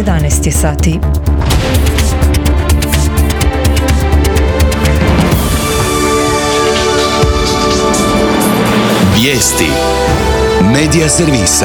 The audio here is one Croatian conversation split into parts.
11 je sati. Vijesti Medija servisa.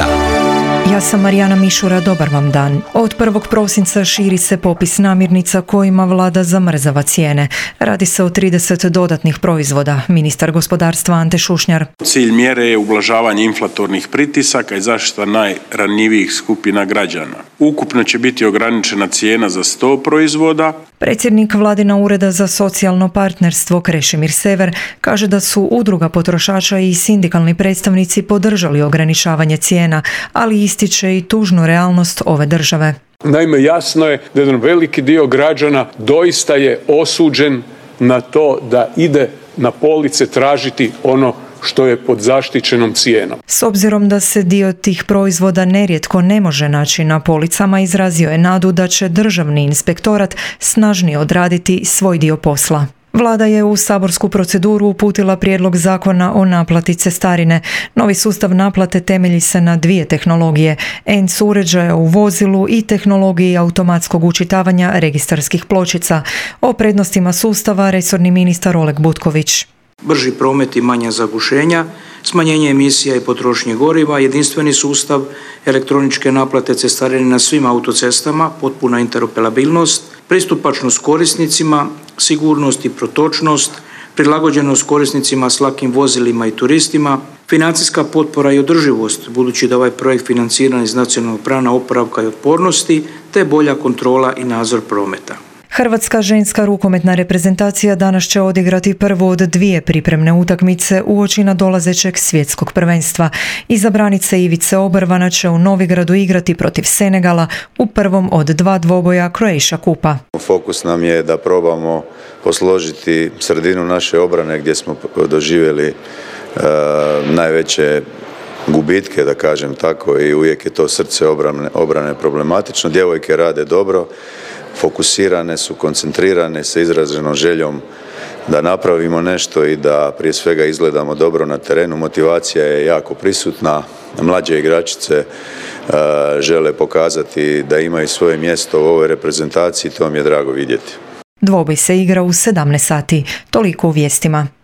Ja sam Marijana Mišura, dobar vam dan. Od 1. prosinca širi se popis namirnica kojima vlada zamrzava cijene. Radi se o 30 dodatnih proizvoda. Ministar gospodarstva Ante Šušnjar. Cilj mjere je ublažavanje inflatornih pritisaka i zaštita najranjivijih skupina građana. Ukupno će biti ograničena cijena za 100 proizvoda. Predsjednik Vladina ureda za socijalno partnerstvo Krešimir Sever kaže da su udruga potrošača i sindikalni predstavnici podržali ograničavanje cijena, ali ističe i tužnu realnost ove države. Naime, jasno je da jedan veliki dio građana doista je osuđen na to da ide na police tražiti ono što je pod zaštićenom cijenom. S obzirom da se dio tih proizvoda nerijetko ne može naći na policama, izrazio je nadu da će državni inspektorat snažnije odraditi svoj dio posla. Vlada je u saborsku proceduru uputila prijedlog zakona o naplati cestarine. Novi sustav naplate temelji se na 2 tehnologije, ENC uređaja u vozilu i tehnologiji automatskog učitavanja registarskih pločica. O prednostima sustava resorni ministar Oleg Butković. Brži promet i manja zagušenja, smanjenje emisija i potrošnje goriva, jedinstveni sustav elektroničke naplate cestarine na svim autocestama, potpuna interoperabilnost, pristupačnost korisnicima, sigurnost i protočnost, prilagođenost korisnicima s lakim vozilima i turistima, financijska potpora i održivost, budući da ovaj projekt financiran iz Nacionalnog plana oporavka i otpornosti, te bolja kontrola i nadzor prometa. Hrvatska ženska rukometna reprezentacija danas će odigrati prvu od 2 pripremne utakmice uoči nadolazećeg svjetskog prvenstva. Izabranica Ivice Obrvana će u Novigradu igrati protiv Senegala u prvom od 2 dvoboja Croatia Kupa. Fokus nam je da probamo posložiti sredinu naše obrane gdje smo doživjeli najveće gubitke, da kažem tako, i uvijek je to srce obrane problematično. Djevojke rade dobro, fokusirane su, koncentrirane sa izraženom željom da napravimo nešto i da prije svega izgledamo dobro na terenu. Motivacija je jako prisutna, mlađe igračice žele pokazati da imaju svoje mjesto u ovoj reprezentaciji, to mi je drago vidjeti. Dvoboj se igra u 17 sati, toliko u vijestima.